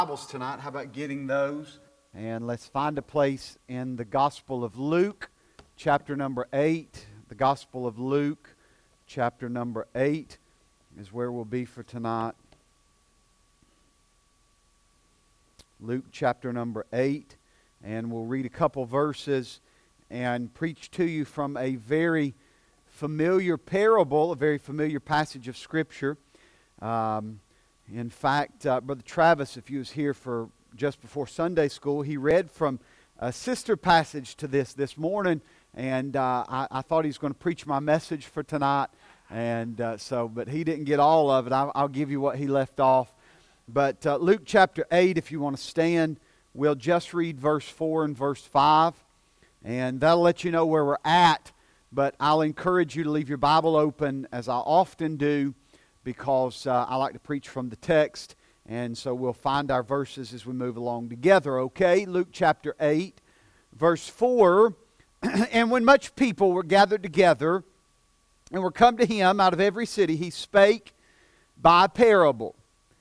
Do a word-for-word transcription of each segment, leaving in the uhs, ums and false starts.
Bibles tonight. How about getting those? And let's find a place in the Gospel of Luke, chapter number eight. The Gospel of Luke, chapter number eight, is where we'll be for tonight. Luke, chapter number eight. And we'll read a couple verses and preach to you from a very familiar parable, a very familiar passage of Scripture. Um, in fact, uh, Brother Travis, if you was here for just before Sunday school, he read from a sister passage to this this morning, and uh, I, I thought he was going to preach my message for tonight, and uh, so, but he didn't get all of it. I'll, I'll give you what he left off. But uh, Luke chapter eight, if you want to stand, we'll just read verse four and verse five, and that'll let you know where we're at. But I'll encourage you to leave your Bible open, as I often do, because uh, I like to preach from the text, and so we'll find our verses as we move along together, okay? Luke chapter eight, verse four, and when much people were gathered together and were come to him out of every city, he spake by a parable.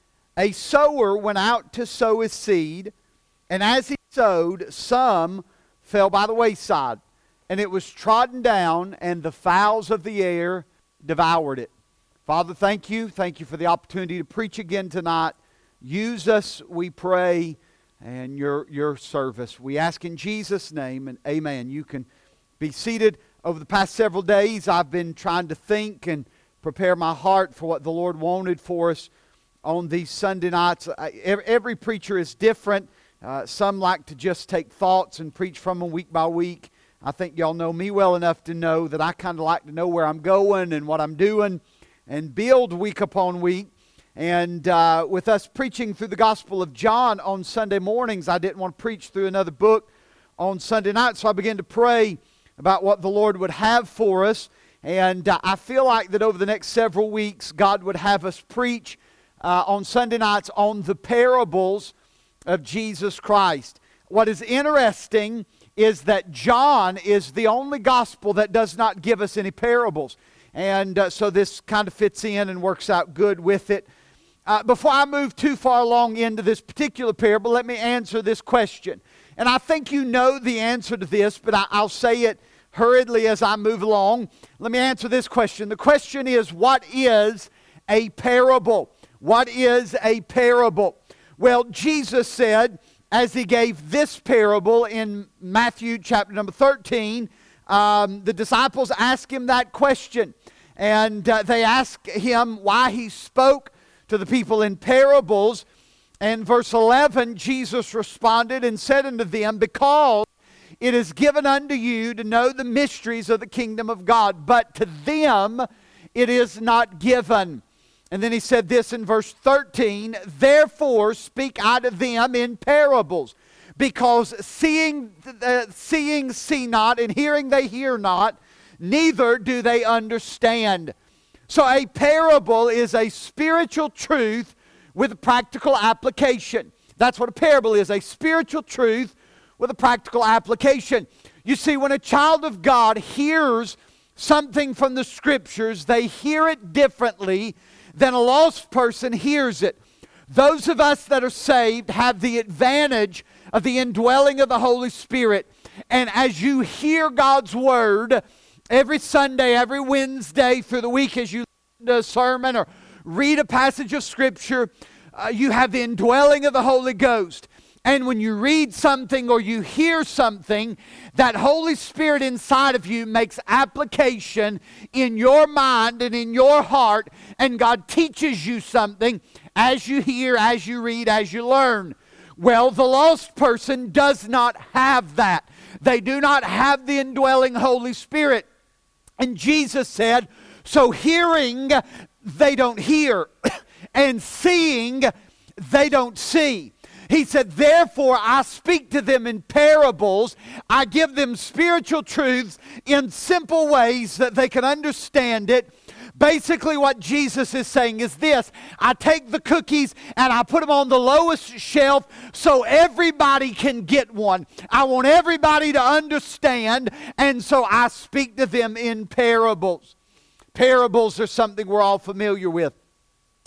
A sower went out to sow his seed, and as he sowed, some fell by the wayside, and it was trodden down, and the fowls of the air devoured it. Father, thank you. Thank you for the opportunity to preach again tonight. Use us, we pray, and your, your service. We ask in Jesus' name, and amen. You can be seated. Over the past several days, I've been trying to think and prepare my heart for what the Lord wanted for us on these Sunday nights. Every, every preacher is different. Uh, some like to just take thoughts and preach from them week by week. I think y'all know me well enough to know that I kind of like to know where I'm going and what I'm doing, and build week upon week. And uh, with us preaching through the Gospel of John on Sunday mornings, I didn't want to preach through another book on Sunday night, so I began to pray about what the Lord would have for us. And uh, I feel like that over the next several weeks, God would have us preach uh, on Sunday nights on the parables of Jesus Christ. What is interesting is that John is the only gospel that does not give us any parables. And uh, so this kind of fits in and works out good with it. Uh, before I move too far along into this particular parable, let me answer this question. And I think you know the answer to this, but I, I'll say it hurriedly as I move along. Let me answer this question. The question is, what is a parable? What is a parable? Well, Jesus said, as he gave this parable in Matthew chapter number thirteen, Um, the disciples asked him that question, and uh, they asked him why he spoke to the people in parables. And verse eleven, Jesus responded and said unto them, because it is given unto you to know the mysteries of the kingdom of God, but to them it is not given. And then he said this in verse thirteen, therefore speak I to them in parables, because seeing, uh, seeing see not, and hearing they hear not, neither do they understand. So a parable is a spiritual truth with a practical application. That's what a parable is, a spiritual truth with a practical application. You see, when a child of God hears something from the Scriptures, they hear it differently than a lost person hears it. Those of us that are saved have the advantage of the indwelling of the Holy Spirit. And as you hear God's Word every Sunday, every Wednesday through the week, as you listen to a sermon or read a passage of Scripture, uh, you have the indwelling of the Holy Ghost. And when you read something or you hear something, that Holy Spirit inside of you makes application in your mind and in your heart, and God teaches you something as you hear, as you read, as you learn. Well, the lost person does not have that. They do not have the indwelling Holy Spirit. And Jesus said, so hearing, they don't hear, and seeing, they don't see. He said, therefore, I speak to them in parables. I give them spiritual truths in simple ways that they can understand it. Basically, what Jesus is saying is this: I take the cookies and I put them on the lowest shelf so everybody can get one. I want everybody to understand, and so I speak to them in parables. Parables are something we're all familiar with.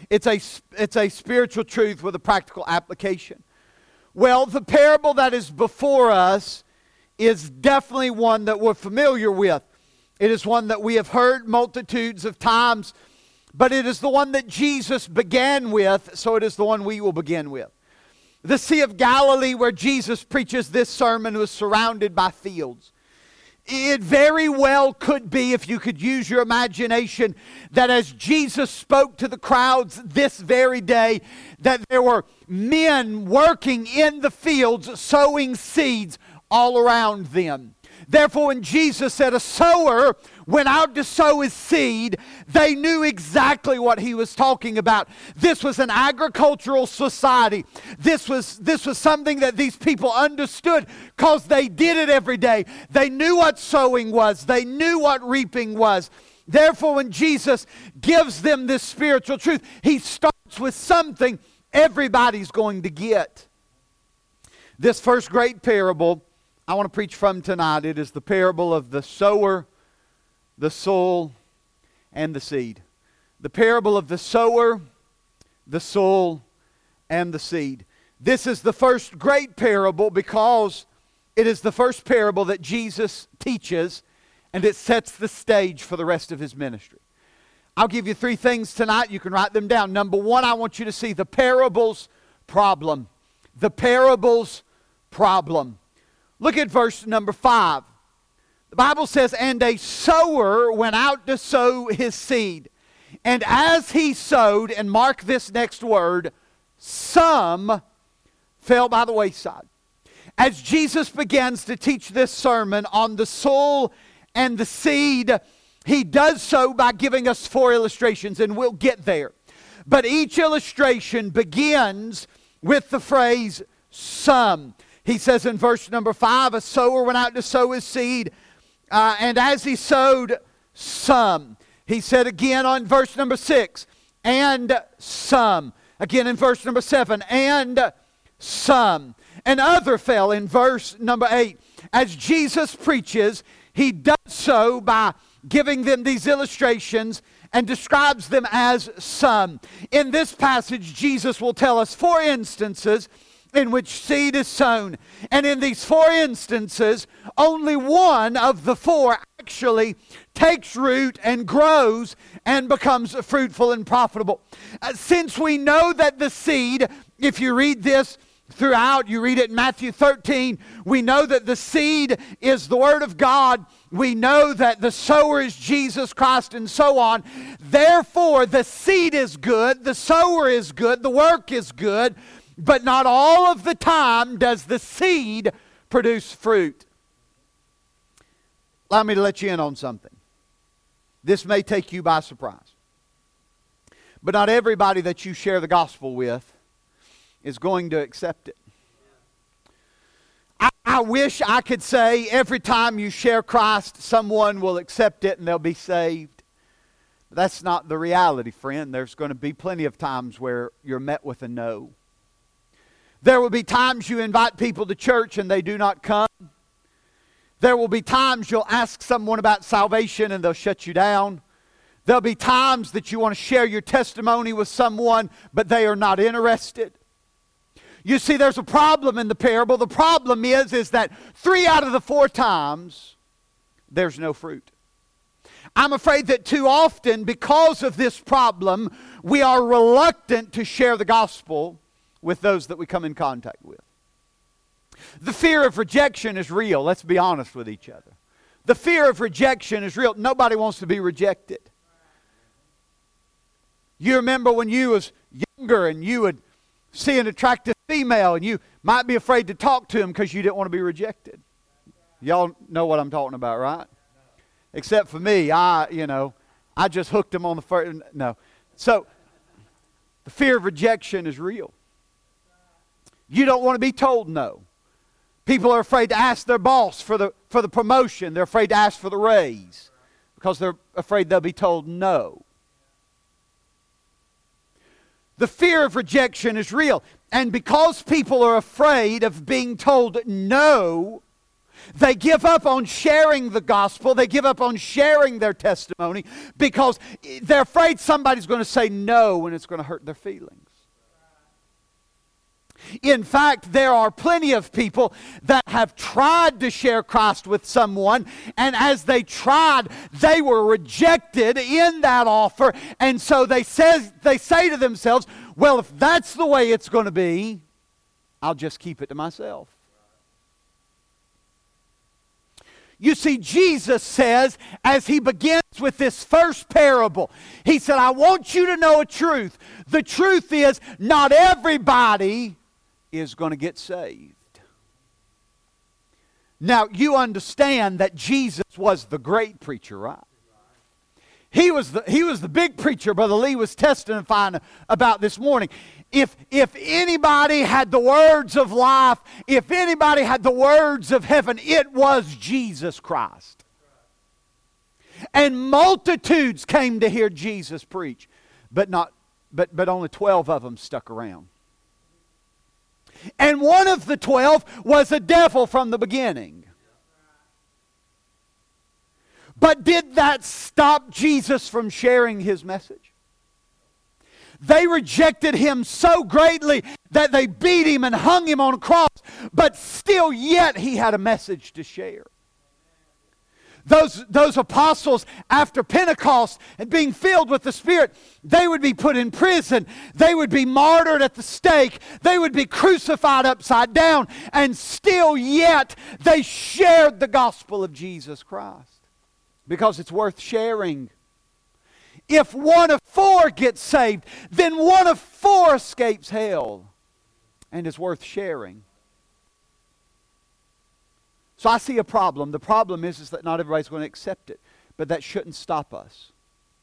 It's a, it's a spiritual truth with a practical application. Well, the parable that is before us is definitely one that we're familiar with. It is one that we have heard multitudes of times, but it is the one that Jesus began with, so it is the one we will begin with. The Sea of Galilee, where Jesus preaches this sermon, was surrounded by fields. It very well could be, if you could use your imagination, that as Jesus spoke to the crowds this very day, that there were men working in the fields sowing seeds all around them. Therefore, when Jesus said a sower went out to sow his seed, they knew exactly what he was talking about. This was an agricultural society. This was, this was something that these people understood because they did it every day. They knew what sowing was. They knew what reaping was. Therefore, when Jesus gives them this spiritual truth, he starts with something everybody's going to get. This first great parable I want to preach from tonight, it is the parable of the sower, the soil, and the seed. The parable of the sower, the soil, and the seed. This is the first great parable because it is the first parable that Jesus teaches, and it sets the stage for the rest of his ministry. I'll give you three things tonight. You can write them down. Number one, I want you to see the parable's problem. The parable's problem. Look at verse number five. The Bible says, and a sower went out to sow his seed. And as he sowed, and mark this next word, some fell by the wayside. As Jesus begins to teach this sermon on the soil and the seed, he does so by giving us four illustrations, and we'll get there. But each illustration begins with the phrase, some. He says in verse number five, a sower went out to sow his seed, uh, and as he sowed, some. He said again on verse number six, and some. Again in verse number seven, and some. And other fell in verse number eight. As Jesus preaches, he does so by giving them these illustrations and describes them as some. In this passage, Jesus will tell us four instances in which seed is sown. And in these four instances, only one of the four actually takes root and grows and becomes fruitful and profitable. Uh, since we know that the seed, if you read this throughout, you read it in Matthew thirteen, we know that the seed is the Word of God. We know that the sower is Jesus Christ and so on. Therefore, the seed is good, the sower is good, the work is good, but not all of the time does the seed produce fruit. Allow me to let you in on something. This may take you by surprise. But not everybody that you share the gospel with is going to accept it. I, I wish I could say every time you share Christ, someone will accept it and they'll be saved. But that's not the reality, friend. There's going to be plenty of times where you're met with a no. There will be times you invite people to church and they do not come. There will be times you'll ask someone about salvation and they'll shut you down. There'll be times that you want to share your testimony with someone, but they are not interested. You see, there's a problem in the parable. The problem is, is that three out of the four times, there's no fruit. I'm afraid that too often, because of this problem, we are reluctant to share the gospel with those that we come in contact with. The fear of rejection is real. Let's be honest with each other. The fear of rejection is real. Nobody wants to be rejected. You remember when you was younger and you would see an attractive female and you might be afraid to talk to them because you didn't want to be rejected. Y'all know what I'm talking about, right? Except for me, I, you know, I just hooked them on the first, no. So, the fear of rejection is real. You don't want to be told no. People are afraid to ask their boss for the, for the promotion. They're afraid to ask for the raise because they're afraid they'll be told no. The fear of rejection is real. And because people are afraid of being told no, They give up on sharing the gospel. They give up on sharing their testimony because they're afraid somebody's going to say no and it's going to hurt their feelings. In fact, there are plenty of people that have tried to share Christ with someone, and as they tried, they were rejected in that offer, and so they says they say to themselves, well, if that's the way it's going to be, I'll just keep it to myself. You see, Jesus says, as he begins with this first parable, he said, I want you to know a truth. The truth is, not everybody is going to get saved. Now, you understand that Jesus was the great preacher, right? He was the, he was the big preacher Brother Lee was testifying about this morning. If, if anybody had the words of life, if anybody had the words of heaven, it was Jesus Christ. And multitudes came to hear Jesus preach, but not, but, but only twelve of them stuck around. And one of the twelve was a devil from the beginning. But did that stop Jesus from sharing his message? They rejected him so greatly that they beat him and hung him on a cross, but still yet he had a message to share. Those, those apostles, after Pentecost and being filled with the Spirit, they would be put in prison. They would be martyred at the stake. They would be crucified upside down. And still yet, they shared the gospel of Jesus Christ. Because it's worth sharing. If one of four gets saved, then one of four escapes hell. And is worth sharing. So I see a problem. The problem is, is that not everybody's going to accept it. But that shouldn't stop us.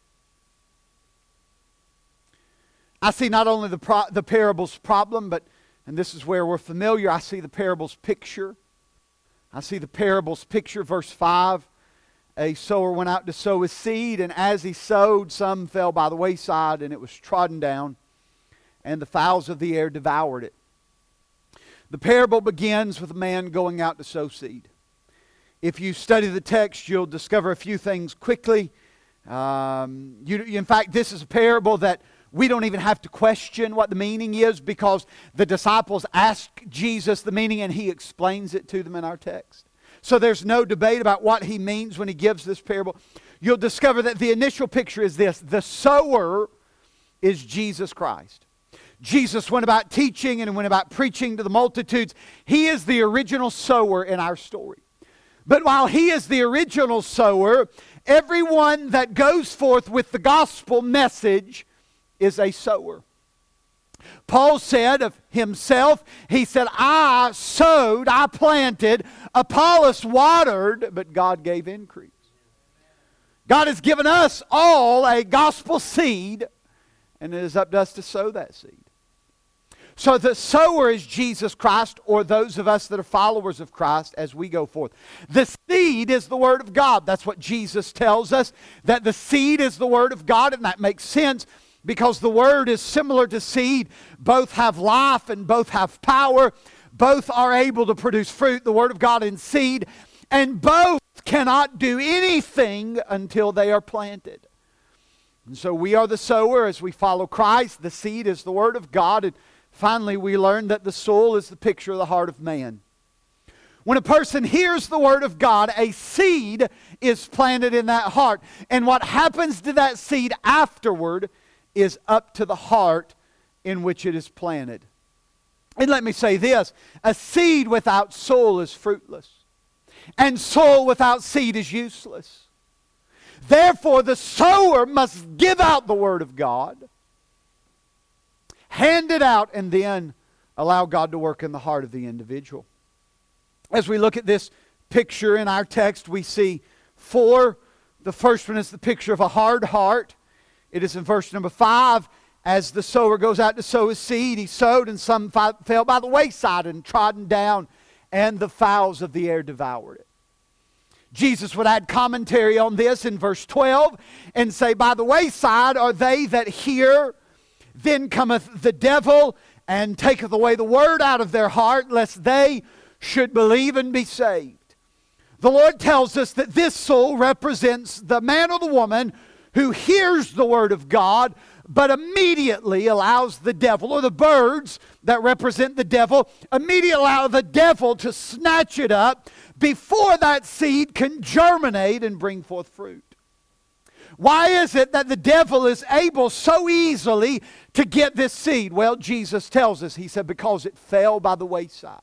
I see not only the, pro- the parable's problem, but, and this is where we're familiar, I see the parable's picture. I see the parable's picture, verse five. A sower went out to sow his seed, and as he sowed, some fell by the wayside, and it was trodden down, and the fowls of the air devoured it. The parable begins with a man going out to sow seed. If you study the text, you'll discover a few things quickly. Um, you, in fact, this is a parable that we don't even have to question what the meaning is because the disciples ask Jesus the meaning and he explains it to them in our text. So there's no debate about what he means when he gives this parable. You'll discover that the initial picture is this. The sower is Jesus Christ. Jesus went about teaching and went about preaching to the multitudes. He is the original sower in our story. But while he is the original sower, everyone that goes forth with the gospel message is a sower. Paul said of himself, he said, I sowed, I planted, Apollos watered, but God gave increase. God has given us all a gospel seed, and it is up to us to sow that seed. So the sower is Jesus Christ, or those of us that are followers of Christ as we go forth. The seed is the Word of God. That's what Jesus tells us, that the seed is the Word of God, and that makes sense because the Word is similar to seed. Both have life and both have power. Both are able to produce fruit, the Word of God and seed, and both cannot do anything until they are planted. And so we are the sower as we follow Christ. The seed is the Word of God, and finally, we learn that the soul is the picture of the heart of man. When a person hears the Word of God, a seed is planted in that heart. And what happens to that seed afterward is up to the heart in which it is planted. And let me say this, a seed without soul is fruitless. And soul without seed is useless. Therefore, the sower must give out the Word of God, hand it out, and then allow God to work in the heart of the individual. As we look at this picture in our text, we see four. The first one is the picture of a hard heart. It is in verse number five. As the sower goes out to sow his seed, he sowed, and some fell by the wayside and trodden down, and the fowls of the air devoured it. Jesus would add commentary on this in verse twelve and say, by the wayside are they that hear, then cometh the devil and taketh away the word out of their heart, lest they should believe and be saved. The Lord tells us that this soul represents the man or the woman who hears the Word of God, but immediately allows the devil, or the birds that represent the devil, immediately allow the devil to snatch it up before that seed can germinate and bring forth fruit. Why is it that the devil is able so easily to get this seed? Well, Jesus tells us, He said, because it fell by the wayside.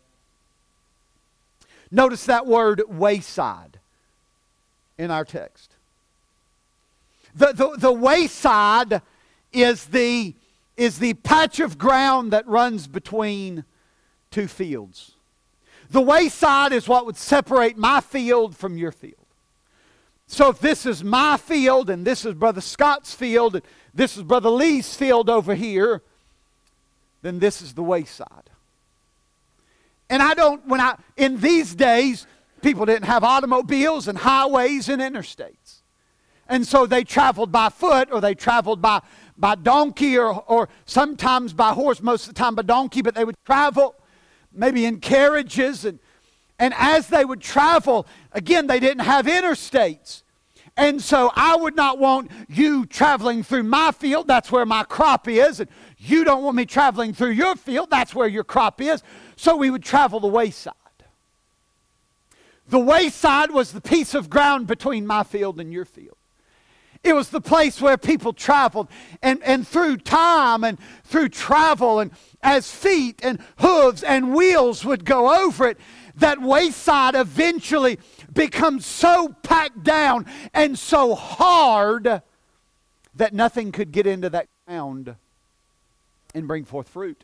Notice that word wayside in our text. The, the, the wayside is the, is the patch of ground that runs between two fields. The wayside is what would separate my field from your field. So if this is my field and this is Brother Scott's field and this is Brother Lee's field over here, then this is the wayside. And I don't, when I, in these days, people didn't have automobiles and highways and interstates. And so they traveled by foot, or they traveled by, by donkey, or, or sometimes by horse, most of the time by donkey, but they would travel maybe in carriages. And, and as they would travel, again, they didn't have interstates. And so I would not want you traveling through my field, that's where my crop is, and you don't want me traveling through your field, that's where your crop is. So we would travel the wayside. The wayside was the piece of ground between my field and your field. It was the place where people traveled, and, and through time and through travel, and as feet and hooves and wheels would go over it, that wayside eventually becomes so packed down and so hard that nothing could get into that ground and bring forth fruit.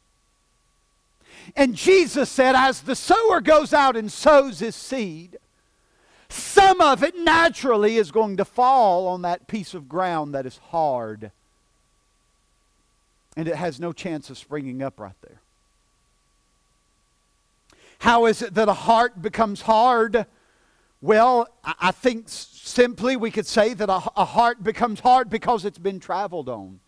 And Jesus said, as the sower goes out and sows his seed, some of it naturally is going to fall on that piece of ground that is hard. And it has no chance of springing up right there. How is it that a heart becomes hard? Well, I think simply we could say that a, a heart becomes hard because it's been traveled on.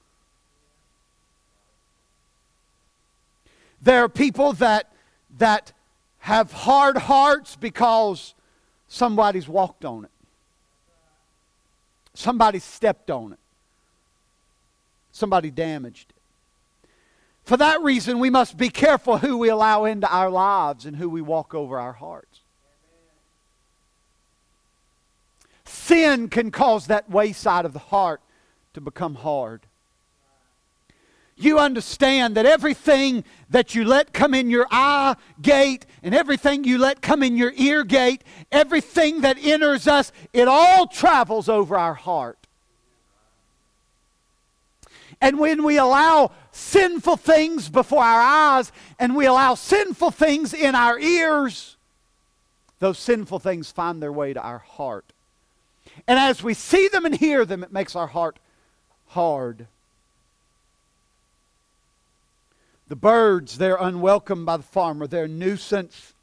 There are people that, that have hard hearts because somebody's walked on it. Somebody stepped on it. Somebody damaged it. For that reason, we must be careful who we allow into our lives and who we walk over our hearts. Sin can cause that wayside of the heart to become hard. You understand that everything that you let come in your eye gate and everything you let come in your ear gate, everything that enters us, it all travels over our heart. And when we allow sinful things before our eyes and we allow sinful things in our ears, those sinful things find their way to our heart. And as we see them and hear them, it makes our heart hard. The birds, they're unwelcome by the farmer. They're a nuisance.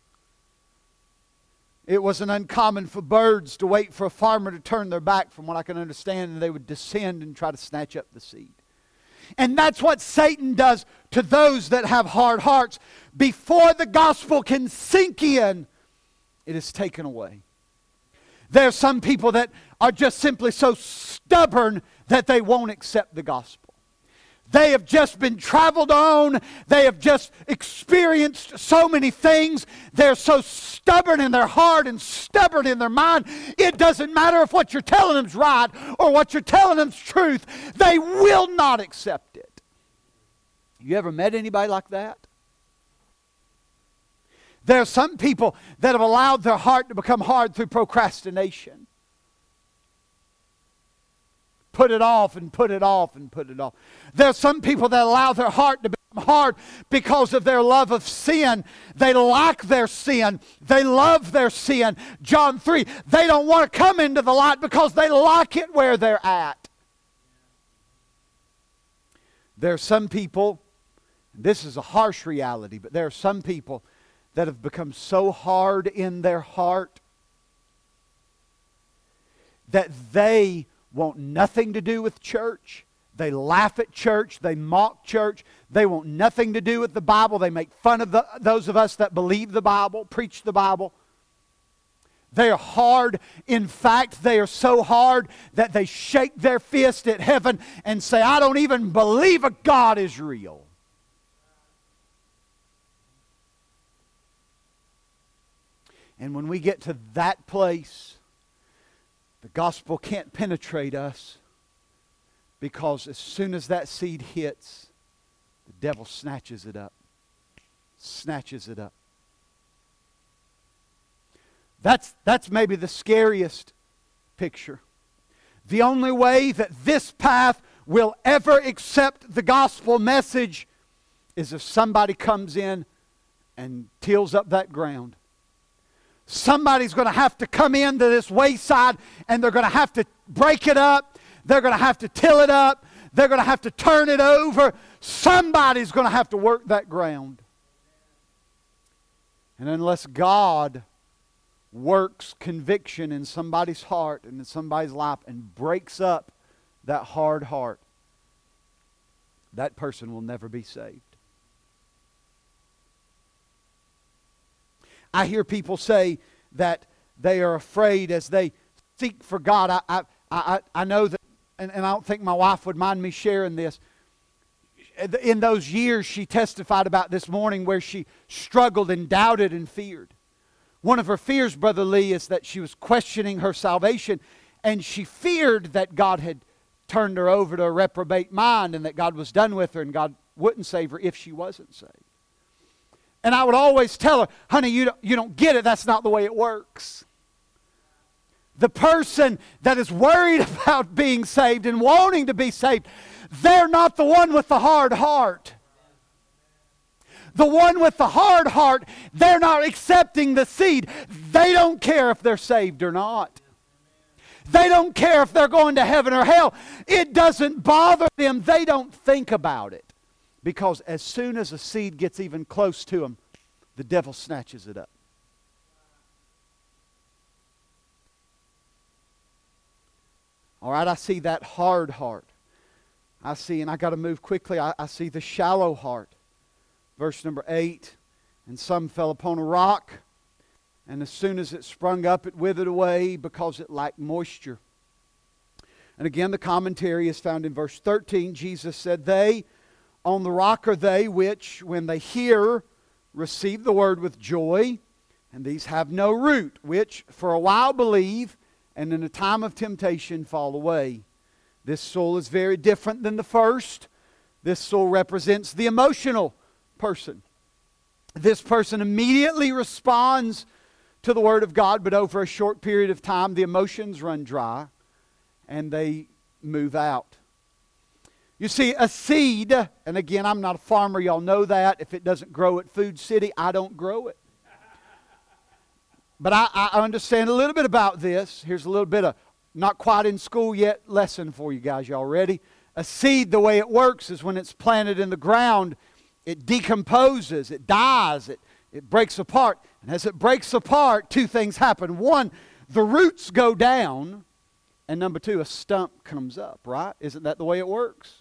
It wasn't uncommon for birds to wait for a farmer to turn their back, from what I can understand, and they would descend and try to snatch up the seed. And that's what Satan does to those that have hard hearts. Before the gospel can sink in, it is taken away. There are some people that are just simply so stubborn that they won't accept the gospel. They have just been traveled on. They have just experienced so many things. They're so stubborn in their heart and stubborn in their mind. It doesn't matter if what you're telling them is right or what you're telling them is truth. They will not accept it. You ever met anybody like that? There are some people that have allowed their heart to become hard through procrastination. Put it off and put it off and put it off. There are some people that allow their heart to become hard because of their love of sin. They like their sin. They love their sin. John three, they don't want to come into the light because they like it where they're at. There are some people, this is a harsh reality, but there are some people that have become so hard in their heart that they want nothing to do with church. They laugh at church. They mock church. They want nothing to do with the Bible. They make fun of the, those of us that believe the Bible, preach the Bible. They are hard. In fact, they are so hard that they shake their fist at heaven and say, I don't even believe a God is real. And when we get to that place, the gospel can't penetrate us, because as soon as that seed hits, the devil snatches it up. Snatches it up. That's, that's maybe the scariest picture. The only way that this path will ever accept the gospel message is if somebody comes in and tills up that ground. Somebody's going to have to come into this wayside, and they're going to have to break it up. They're going to have to till it up. They're going to have to turn it over. Somebody's going to have to work that ground. And unless God works conviction in somebody's heart and in somebody's life and breaks up that hard heart, that person will never be saved. I hear people say that they are afraid as they seek for God. I, I, I, I know that, and, and I don't think my wife would mind me sharing this. In those years, she testified about this morning where she struggled and doubted and feared. One of her fears, Brother Lee, is that she was questioning her salvation, and she feared that God had turned her over to a reprobate mind and that God was done with her and God wouldn't save her if she wasn't saved. And I would always tell her, honey, you don't, you don't get it. That's not the way it works. The person that is worried about being saved and wanting to be saved, they're not the one with the hard heart. The one with the hard heart, they're not accepting the seed. They don't care if they're saved or not. They don't care if they're going to heaven or hell. It doesn't bother them. They don't think about it. Because as soon as a seed gets even close to them, the devil snatches it up. All right, I see that hard heart. I see, and I got to move quickly, I, I see the shallow heart. Verse number eight, and some fell upon a rock, and as soon as it sprung up, it withered away because it lacked moisture. And again, the commentary is found in verse thirteen. Jesus said, they on the rock are they which, when they hear, receive the word with joy, and these have no root, which for a while believe, and in a time of temptation fall away. This soul is very different than the first. This soul represents the emotional person. This person immediately responds to the Word of God, but over a short period of time, the emotions run dry, and they move out. You see, a seed, and again, I'm not a farmer, y'all know that. If it doesn't grow at Food City, I don't grow it. But I, I understand a little bit about this. Here's a little bit of, not quite in school yet, lesson for you guys. Y'all ready? A seed, the way it works is when it's planted in the ground, it decomposes, it dies, it, it breaks apart. And as it breaks apart, two things happen. One, the roots go down, and number two, a stump comes up, right? Isn't that the way it works?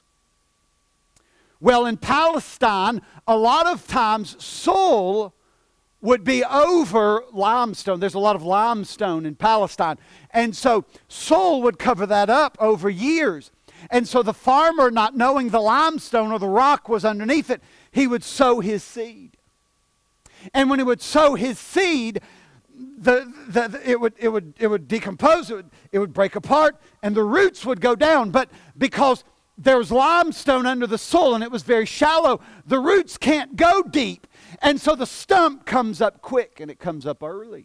Well, in Palestine, a lot of times soil would be over limestone. There's a lot of limestone in Palestine. And so soil would cover that up over years. And so the farmer, not knowing the limestone or the rock was underneath it, he would sow his seed. And when he would sow his seed, the, the, the, it, would, it, would, it would decompose, it would, it would break apart, and the roots would go down. But because there was limestone under the soil and it was very shallow, the roots can't go deep. And so the stump comes up quick, and it comes up early.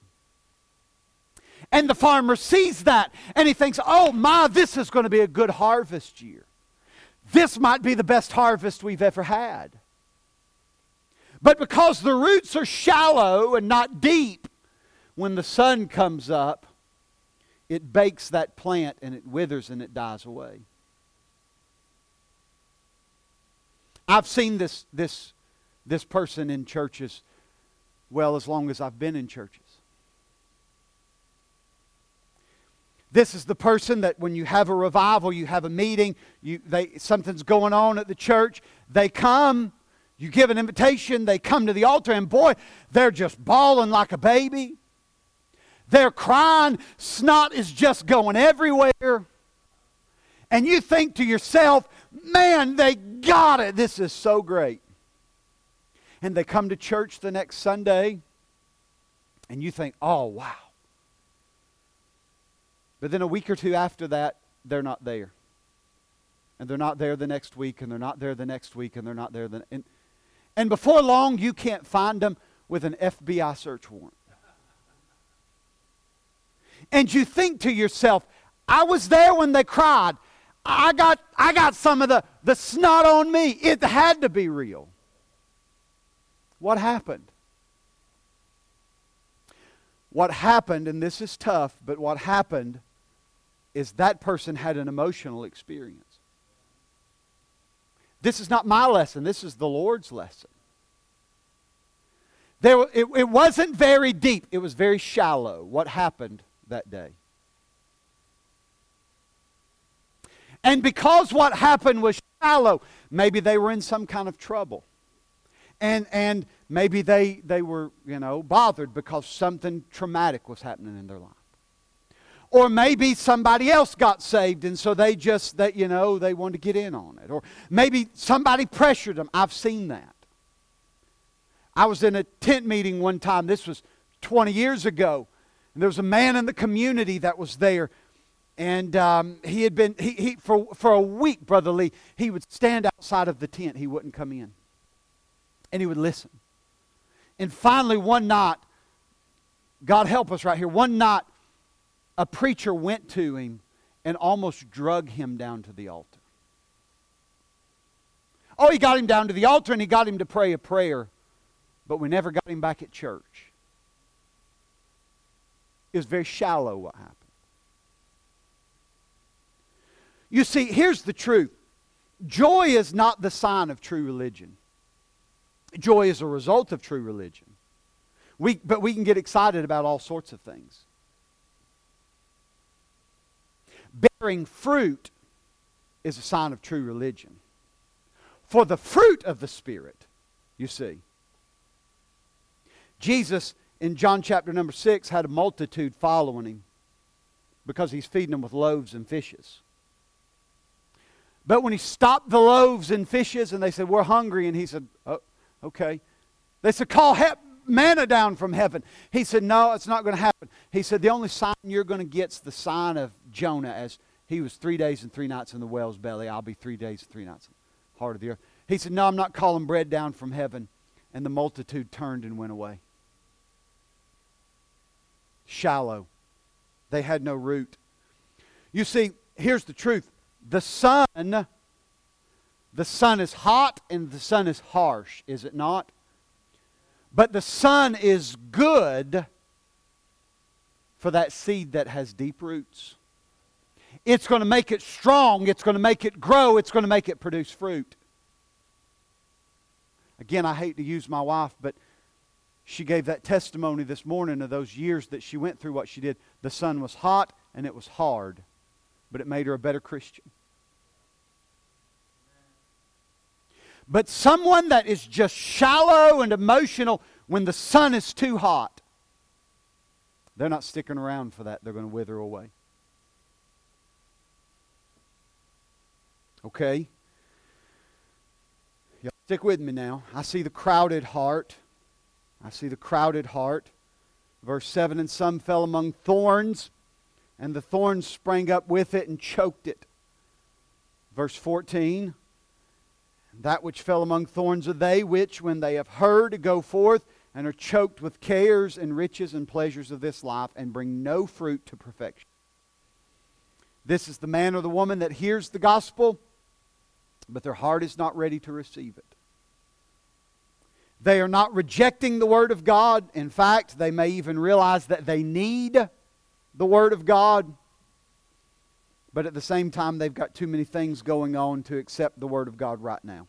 And the farmer sees that, and he thinks, oh my, this is going to be a good harvest year. This might be the best harvest we've ever had. But because the roots are shallow and not deep, when the sun comes up, it bakes that plant and it withers and it dies away. I've seen this, this, this person in churches, well, as long as I've been in churches. This is the person that when you have a revival, you have a meeting, you, they, something's going on at the church, they come, you give an invitation, they come to the altar, and boy, they're just bawling like a baby. They're crying. Snot is just going everywhere. And you think to yourself, man, they got it. This is so great. And they come to church the next Sunday, and you think, oh, wow. But then a week or two after that, they're not there. And they're not there the next week, and they're not there the next week, and they're not there the and, and before long, you can't find them with an F B I search warrant. And you think to yourself, I was there when they cried. I got I got some of the, the snot on me. It had to be real. What happened? What happened, and this is tough, but what happened is that person had an emotional experience. This is not my lesson. This is the Lord's lesson. There, it, it wasn't very deep. It was very shallow, what happened that day. And because what happened was shallow, maybe they were in some kind of trouble. And and maybe they, they were, you know, bothered because something traumatic was happening in their life. Or maybe somebody else got saved and so they just, that you know, they wanted to get in on it. Or maybe somebody pressured them. I've seen that. I was in a tent meeting one time. This was twenty years ago. And there was a man in the community that was there. And um, he had been, he, he for, for a week, Brother Lee, he would stand outside of the tent. He wouldn't come in. And he would listen. And finally one night, God help us right here, one night a preacher went to him and almost drug him down to the altar. Oh, he got him down to the altar and he got him to pray a prayer, but we never got him back at church. It was very shallow what happened. You see, here's the truth. Joy is not the sign of true religion. Joy is a result of true religion. We, but we can get excited about all sorts of things. Bearing fruit is a sign of true religion. For the fruit of the Spirit, you see. Jesus, in John chapter number six, had a multitude following him because he's feeding them with loaves and fishes. But when he stopped the loaves and fishes and they said, we're hungry, and he said, oh, okay. They said, call he- manna down from heaven. He said, no, it's not going to happen. He said, the only sign you're going to get is the sign of Jonah, as he was three days and three nights in the whale's belly. I'll be three days and three nights in the heart of the earth. He said, no, I'm not calling bread down from heaven. And the multitude turned and went away. Shallow. They had no root. You see, here's the truth. The sun, the sun is hot and the sun is harsh, is it not? But the sun is good for that seed that has deep roots. It's going to make it strong. It's going to make it grow. It's going to make it produce fruit. Again, I hate to use my wife, but she gave that testimony this morning of those years that she went through what she did. The sun was hot and it was hard, but it made her a better Christian. But someone that is just shallow and emotional, when the sun is too hot, they're not sticking around for that. They're going to wither away. Okay? Y'all stick with me now. I see the crowded heart. I see the crowded heart. Verse seven, and some fell among thorns, and the thorns sprang up with it and choked it. Verse fourteen, that which fell among thorns are they which, when they have heard, go forth and are choked with cares and riches and pleasures of this life, and bring no fruit to perfection. This is the man or the woman that hears the gospel, but their heart is not ready to receive it. They are not rejecting the Word of God. In fact, they may even realize that they need the Word of God. But at the same time, they've got too many things going on to accept the Word of God right now.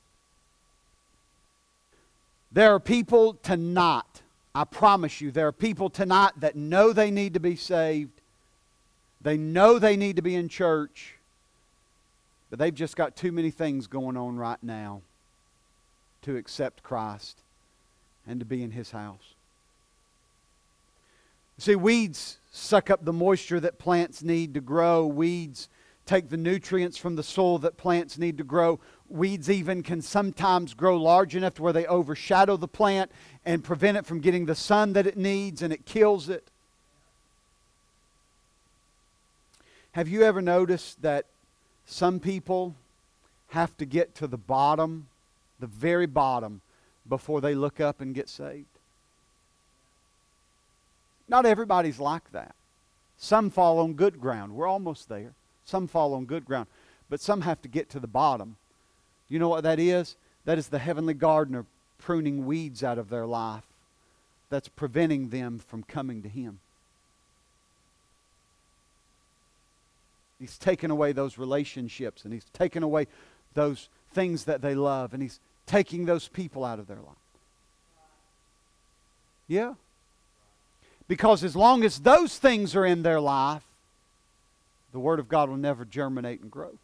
There are people tonight, I promise you, there are people tonight that know they need to be saved. They know they need to be in church. But they've just got too many things going on right now to accept Christ and to be in His house. See, weeds suck up the moisture that plants need to grow. Weeds take the nutrients from the soil that plants need to grow. Weeds even can sometimes grow large enough to where they overshadow the plant and prevent it from getting the sun that it needs, and it kills it. Have you ever noticed that some people have to get to the bottom, the very bottom, before they look up and get saved? Not everybody's like that. Some fall on good ground. We're almost there. Some fall on good ground. But some have to get to the bottom. You know what that is? That is the heavenly gardener pruning weeds out of their life that's preventing them from coming to Him. He's taken away those relationships, and He's taken away those things that they love, and He's taking those people out of their life. Yeah. Because as long as those things are in their life, the Word of God will never germinate and grow.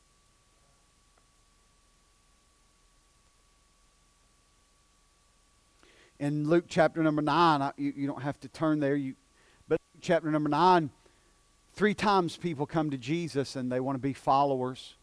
In Luke chapter number nine, I, you, you don't have to turn there, you, but chapter number nine, three times people come to Jesus and they want to be followers.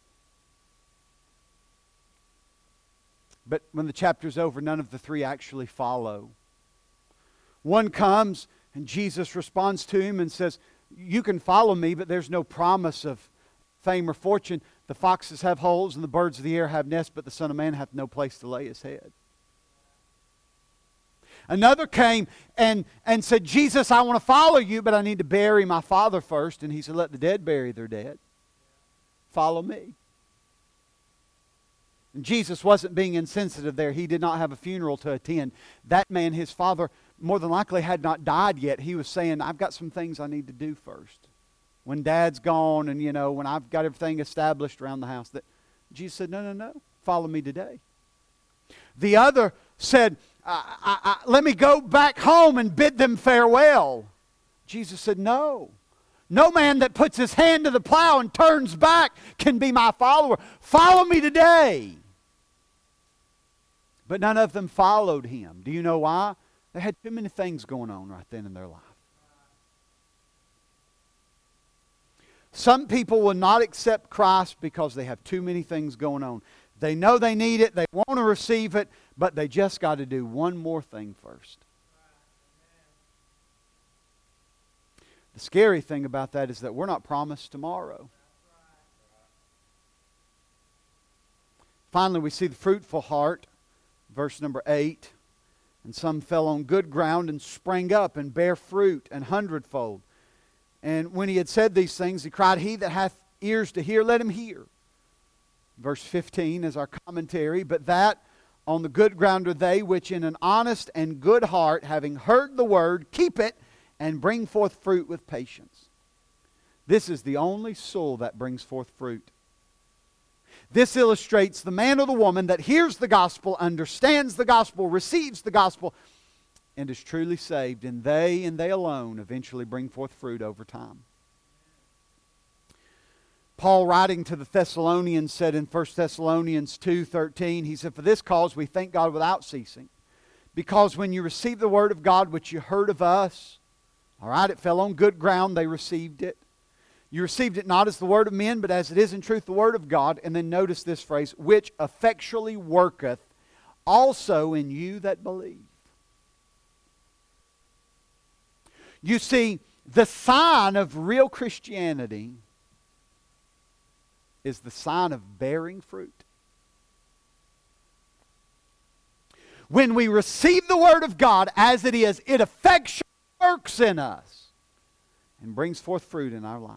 But when the chapter's over, none of the three actually follow. One comes and Jesus responds to him and says, you can follow me, but there's no promise of fame or fortune. The foxes have holes and the birds of the air have nests, but the Son of Man hath no place to lay His head. Another came and, and said, Jesus, I want to follow you, but I need to bury my father first. And He said, let the dead bury their dead. Follow me. And Jesus wasn't being insensitive there. He did not have a funeral to attend. That man, his father, more than likely had not died yet. He was saying, I've got some things I need to do first. When Dad's gone and, you know, when I've got everything established around the house. That Jesus said, no, no, no. Follow me today. The other said, I, I, I, let me go back home and bid them farewell. Jesus said, no. No man that puts his hand to the plow and turns back can be my follower. Follow me today. But none of them followed Him. Do you know why? They had too many things going on right then in their life. Some people will not accept Christ because they have too many things going on. They know they need it, they want to receive it, but they just got to do one more thing first. The scary thing about that is that we're not promised tomorrow. Finally, we see the fruitful heart, verse number eight. And some fell on good ground and sprang up and bare fruit an hundredfold. And when he had said these things, he cried, he that hath ears to hear, let him hear. Verse fifteen is our commentary. But that on the good ground are they which in an honest and good heart, having heard the word, keep it and bring forth fruit with patience. This is the only soul that brings forth fruit. This illustrates the man or the woman that hears the gospel, understands the gospel, receives the gospel, and is truly saved. And they and they alone eventually bring forth fruit over time. Paul, writing to the Thessalonians, said in First Thessalonians two thirteen, he said, for this cause we thank God without ceasing, because when you received the word of God which you heard of us, all right, it fell on good ground, they received it. You received it not as the word of men, but as it is in truth the word of God. And then notice this phrase, which effectually worketh also in you that believe. You see, the sign of real Christianity is the sign of bearing fruit. When we receive the word of God as it is, it effectually works in us and brings forth fruit in our life.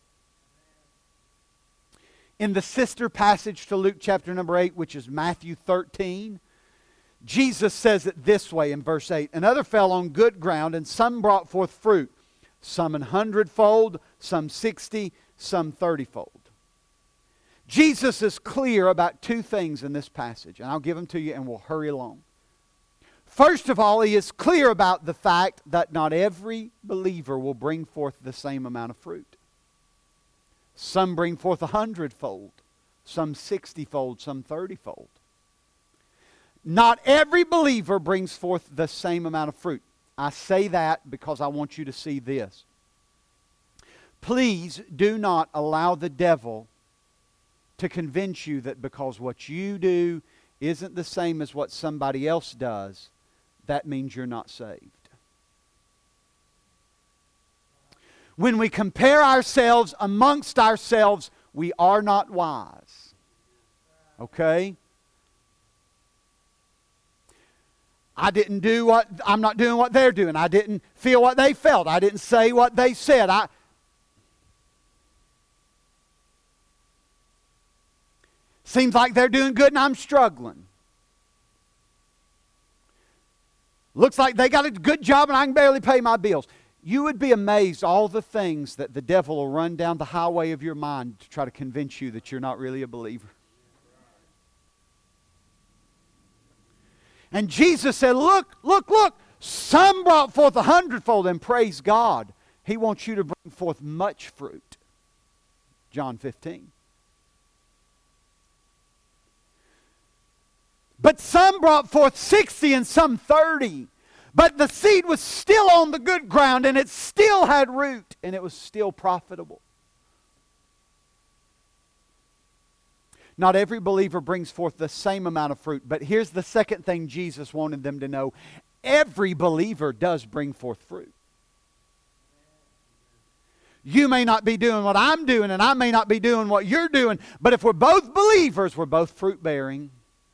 In the sister passage to Luke chapter number eight, which is Matthew thirteen, Jesus says it this way in verse eight. Another fell on good ground, and some brought forth fruit, some an hundredfold, some sixty, some thirtyfold. Jesus is clear about two things in this passage, and I'll give them to you and we'll hurry along. First of all, He is clear about the fact that not every believer will bring forth the same amount of fruit. Some bring forth a hundredfold, some sixtyfold, some thirtyfold. Not every believer brings forth the same amount of fruit. I say that because I want you to see this. Please do not allow the devil to convince you that because what you do isn't the same as what somebody else does, that means you're not saved. When we compare ourselves amongst ourselves, we are not wise. Okay? I didn't do what, I'm not doing what they're doing. I didn't feel what they felt. I didn't say what they said. I, Seems like they're doing good and I'm struggling. Looks like they got a good job and I can barely pay my bills. You would be amazed all the things that the devil will run down the highway of your mind to try to convince you that you're not really a believer. And Jesus said, look, look, look, some brought forth a hundredfold, and praise God, He wants you to bring forth much fruit. John fifteen. But some brought forth sixty and some thirty. But the seed was still on the good ground, and it still had root, and it was still profitable. Not every believer brings forth the same amount of fruit. But here's the second thing Jesus wanted them to know. Every believer does bring forth fruit. You may not be doing what I'm doing, and I may not be doing what you're doing. But if we're both believers, we're both fruit-bearing.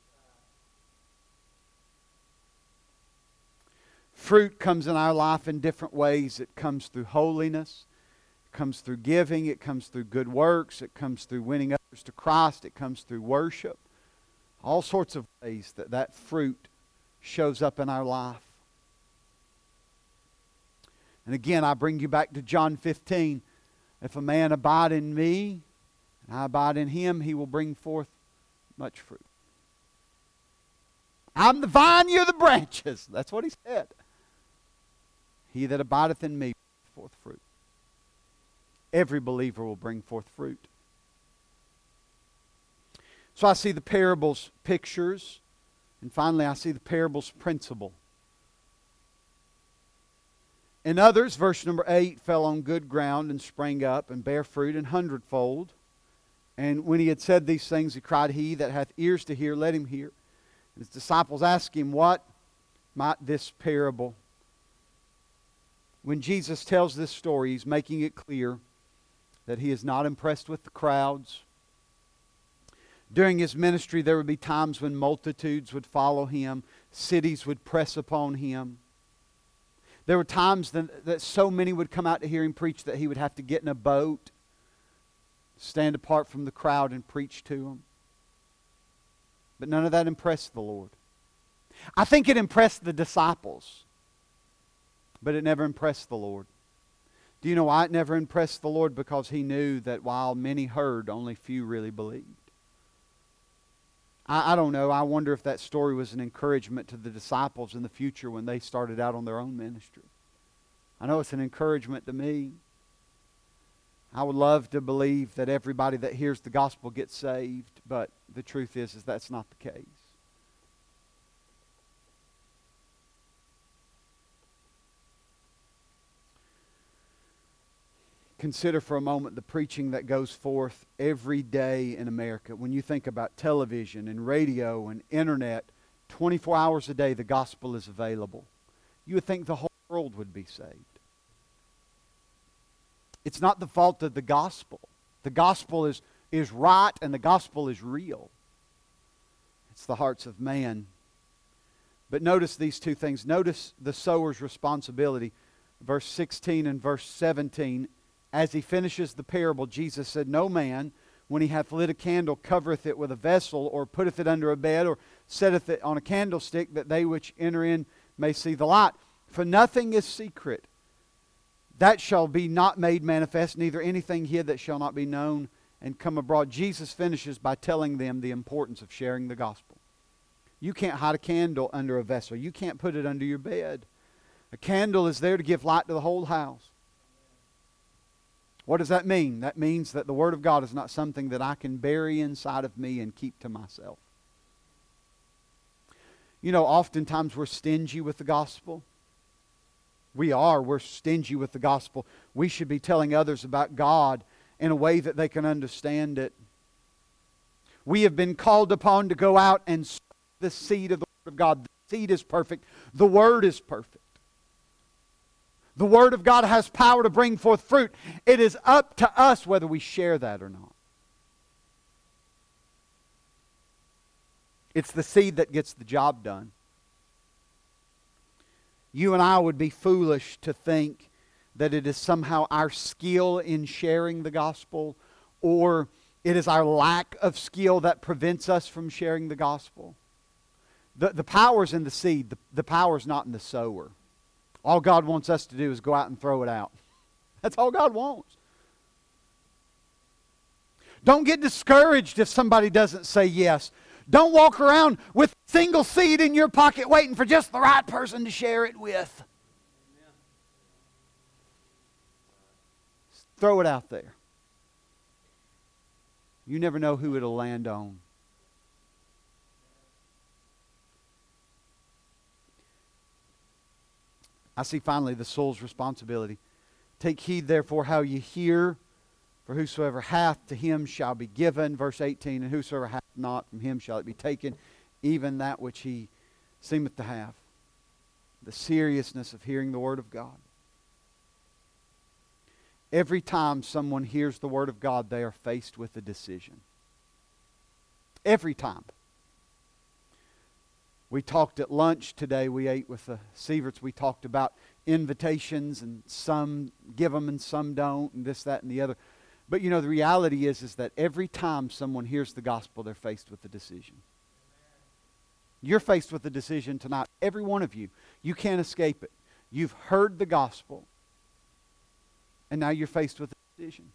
Fruit comes in our life in different ways. It comes through holiness. It comes through giving. It comes through good works. It comes through winning others to Christ. It comes through worship. All sorts of ways that that fruit shows up in our life. And again, I bring you back to John fifteen. If a man abide in me, and I abide in him, he will bring forth much fruit. I'm the vine, you're the branches. That's what he said. He that abideth in me bringeth forth fruit. Every believer will bring forth fruit. So I see the parables pictures, and finally I see the parables principle. In others, verse number eight, fell on good ground and sprang up and bare fruit an hundredfold. And when he had said these things, he cried, He that hath ears to hear, let him hear. His disciples asked him, what might this parable? When Jesus tells this story, he's making it clear that he is not impressed with the crowds. During his ministry, there would be times when multitudes would follow him. Cities would press upon him. There were times that, that so many would come out to hear him preach that he would have to get in a boat, stand apart from the crowd and preach to them. But none of that impressed the Lord. I think it impressed the disciples, but it never impressed the Lord. Do you know why it never impressed the Lord? Because he knew that while many heard, only few really believed. I, I don't know. I wonder if that story was an encouragement to the disciples in the future when they started out on their own ministry. I know it's an encouragement to me. I would love to believe that everybody that hears the gospel gets saved, but the truth is, is that's not the case. Consider for a moment the preaching that goes forth every day in America. When you think about television and radio and internet, twenty-four hours a day the gospel is available. You would think the whole world would be saved. It's not the fault of the gospel. The gospel is, is right and the gospel is real. It's the hearts of man. But notice these two things. Notice the sower's responsibility. Verse sixteen and verse seventeen. As he finishes the parable, Jesus said, No man, when he hath lit a candle, covereth it with a vessel, or putteth it under a bed, or setteth it on a candlestick, that they which enter in may see the light. For nothing is secret, that shall be not made manifest, neither anything hid that shall not be known and come abroad. Jesus finishes by telling them the importance of sharing the gospel. You can't hide a candle under a vessel. You can't put it under your bed. A candle is there to give light to the whole house. What does that mean? That means that the Word of God is not something that I can bury inside of me and keep to myself. You know, oftentimes we're stingy with the gospel. We are. We're stingy with the gospel. We should be telling others about God in a way that they can understand it. We have been called upon to go out and sow the seed of the Word of God. The seed is perfect. The Word is perfect. The Word of God has power to bring forth fruit. It is up to us whether we share that or not. It's the seed that gets the job done. You and I would be foolish to think that it is somehow our skill in sharing the gospel, or it is our lack of skill that prevents us from sharing the gospel. The, the power's in the seed. The, the power's not in the sower. All God wants us to do is go out and throw it out. That's all God wants. Don't get discouraged if somebody doesn't say yes. Don't walk around with a single seed in your pocket waiting for just the right person to share it with. Throw it out there. You never know who it'll land on. I see finally the soul's responsibility. Take heed therefore how you hear, for whosoever hath, to him shall be given. Verse eighteen, and whosoever hath not, from him shall it be taken, even that which he seemeth to have. The seriousness of hearing the Word of God. Every time someone hears the Word of God, they are faced with a decision. Every time. We talked at lunch today. We ate with the Sieverts. We talked about invitations, and some give them and some don't, and this, that, and the other. But you know, the reality is, is that every time someone hears the gospel, they're faced with a decision. You're faced with a decision tonight. Every one of you. You can't escape it. You've heard the gospel, and now you're faced with a decision.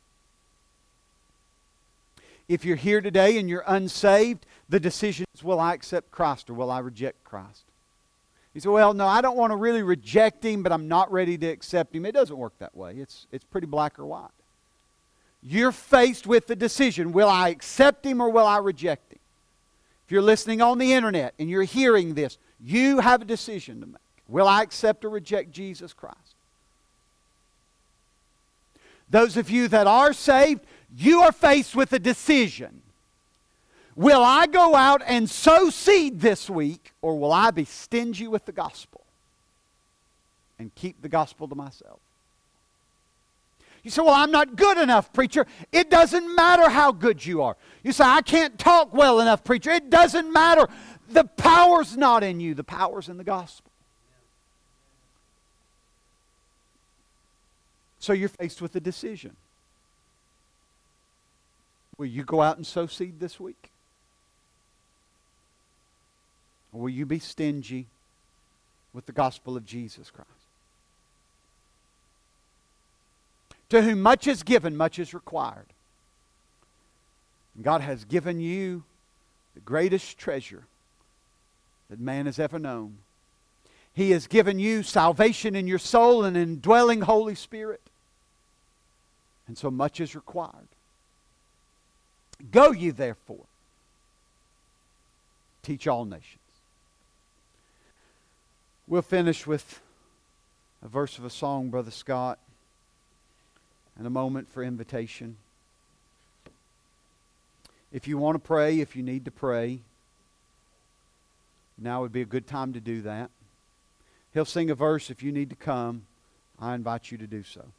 If you're here today and you're unsaved, the decision is, will I accept Christ or will I reject Christ? You say, well, no, I don't want to really reject Him, but I'm not ready to accept Him. It doesn't work that way. It's, it's pretty black or white. You're faced with the decision, will I accept Him or will I reject Him? If you're listening on the internet and you're hearing this, you have a decision to make. Will I accept or reject Jesus Christ? Those of you that are saved, you are faced with a decision. Will I go out and sow seed this week, or will I be stingy with the gospel and keep the gospel to myself? You say, well, I'm not good enough, preacher. It doesn't matter how good you are. You say, I can't talk well enough, preacher. It doesn't matter. The power's not in you. The power's in the gospel. So you're faced with a decision. Will you go out and sow seed this week? Or will you be stingy with the gospel of Jesus Christ? To whom much is given, much is required. And God has given you the greatest treasure that man has ever known. He has given you salvation in your soul and an indwelling Holy Spirit. And so much is required. Go ye therefore, teach all nations. We'll finish with a verse of a song, Brother Scott, and a moment for invitation. If you want to pray, if you need to pray, now would be a good time to do that. He'll sing a verse. If you need to come, I invite you to do so.